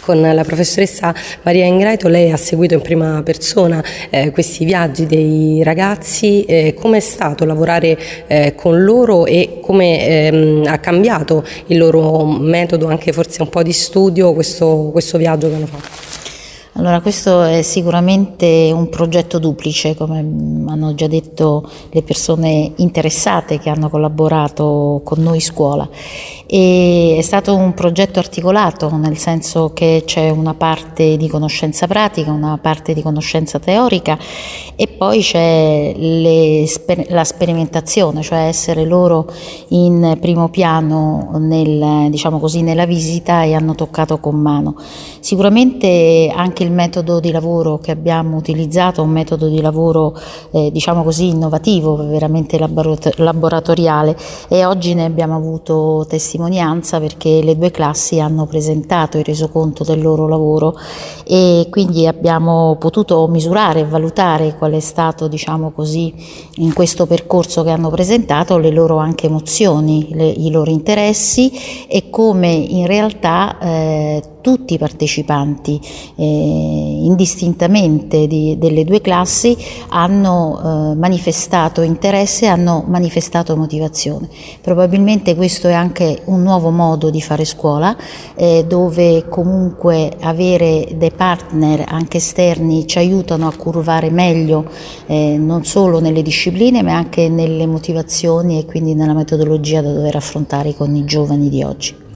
Con la professoressa Maria Ingraito lei ha seguito in prima persona questi viaggi dei ragazzi. Come è stato lavorare con loro e come ha cambiato il loro metodo, anche forse un po' di studio, questo viaggio che hanno fatto? Allora, questo è sicuramente un progetto duplice, come hanno già detto le persone interessate che hanno collaborato con noi scuola. E è stato un progetto articolato, nel senso che c'è una parte di conoscenza pratica, una parte di conoscenza teorica e poi c'è la sperimentazione, cioè essere loro in primo piano diciamo così, nella visita e hanno toccato con mano. Sicuramente anche il metodo di lavoro che abbiamo utilizzato è un metodo di lavoro diciamo così innovativo, veramente laboratoriale, e oggi ne abbiamo avuto testimonianza perché le due classi hanno presentato il resoconto del loro lavoro e quindi abbiamo potuto misurare e valutare qual è stato, diciamo così, in questo percorso che hanno presentato le loro anche emozioni, i loro interessi e come in realtà tutti i partecipanti indistintamente delle due classi hanno manifestato interesse, hanno manifestato motivazione. Probabilmente questo è anche un nuovo modo di fare scuola, dove comunque avere dei partner anche esterni ci aiutano a curvare meglio non solo nelle discipline ma anche nelle motivazioni e quindi nella metodologia da dover affrontare con i giovani di oggi.